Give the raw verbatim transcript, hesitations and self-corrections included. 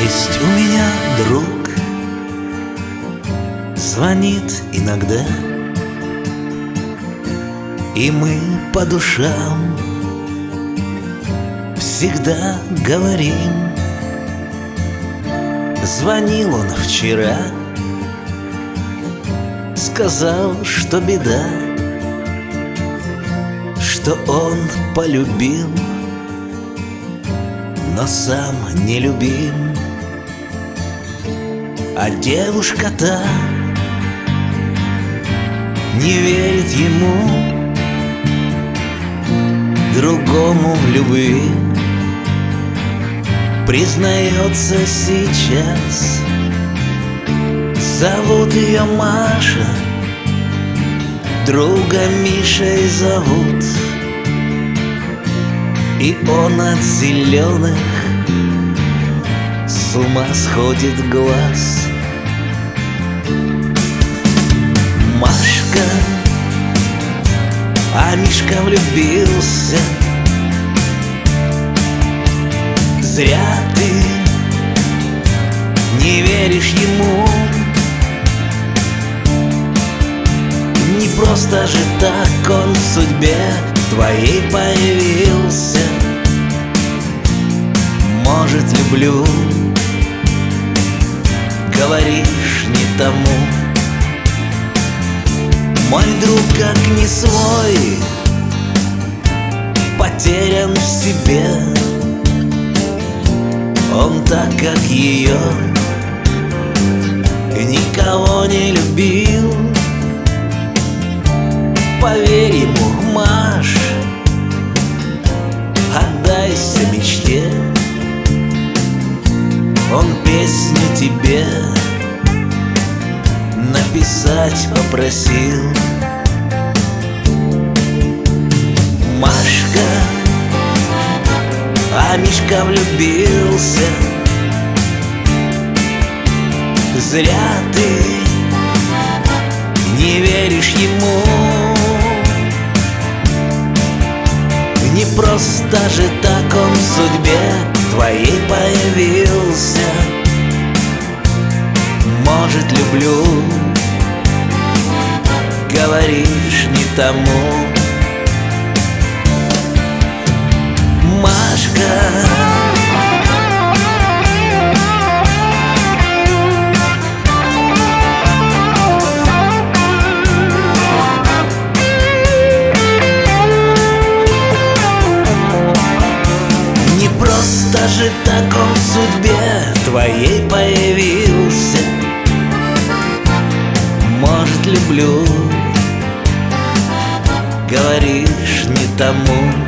Есть у меня друг, звонит иногда, и мы по душам всегда говорим. Звонил он вчера, сказал, что беда, что он полюбил, но сам не любим. А девушка-то не верит ему, другому в любви. Признается сейчас, зовут ее Маша, друга Мишей зовут. И он от зеленых с ума сходит глаз. Машка, а Мишка влюбился. Зря ты не веришь ему, не просто же так он в судьбе твоей появился. Может, люблю, говоришь не тому. Мой друг как не свой, потерян в себе. Он так, как ее, никого не любил. Поверь ему, Маш, отдайся мечте. Он песню тебе написать попросил. Машка, а Мишка влюбился. Зря ты не веришь ему, не просто же так он в судьбе твоей появился. Может, люблю, говоришь не тому. Машка, не просто же так он в судьбе твоей появился. Может, люблю, говоришь не тому.